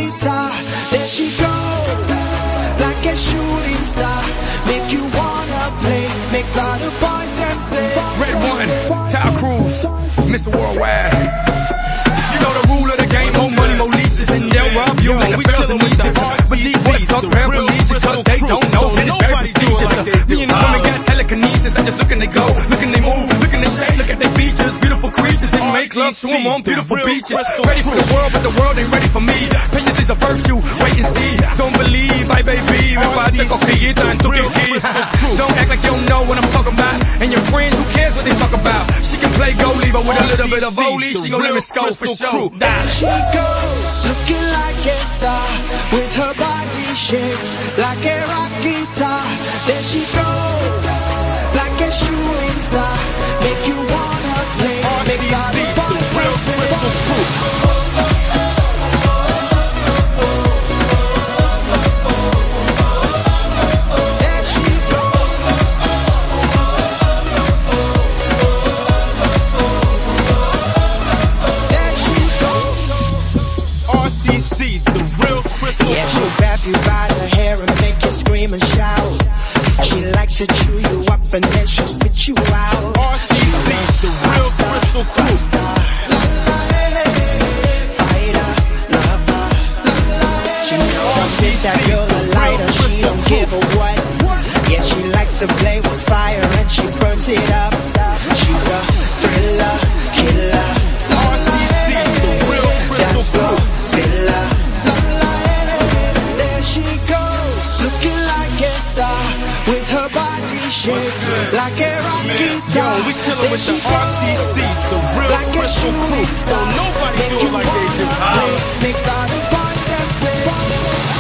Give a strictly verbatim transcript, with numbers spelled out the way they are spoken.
guitar. There she goes, like a shooting star. Make you wanna play, makes all the boys them say. Red one, Ty Cruz, Mister Worldwide. You know the rule of the game, more money, more leeches, and they'll rob you. And the fellas and leeches, believe what stuck around for leeches, cause they don't know, and it's very prestigious. Me and this woman got telekinesis, I just look and they go, look and they move, look and they shake, look at their features, beautiful creatures, and make love to them on beautiful beaches. Ready for the world, but the world ain't ready for me. Patience is a virtue, wait and see. Don't believe, ay baby, reparte coquillita en tu kiki. Don't act like you don't know what I'm talking about, and your friends, who cares what they talk about? She can play goalie, but with a little bit of volley, she gon' let me score for sure. There she goes, looking like a star, with her body shaped like a rock guitar. There she goes, like a shooting star, make you wanna play, makes all the boys say. Yeah, she'll grab you by the hair and make you scream and shout. She likes to chew you up and then she'll spit you out. R C C, the real Crystal Crew. Fighter, lover. She knows that you're the lighter, she don't give a what. Yeah, she likes to play with fire and she burns it up. She's a thriller, killer. R C C, the real Crystal Crew. With her body shaped like a rock guitar. Yo, we chillin' with the R T C, the real like Crystal Crew. Star. Nobody Make do it like they do. Makes all the boys them say.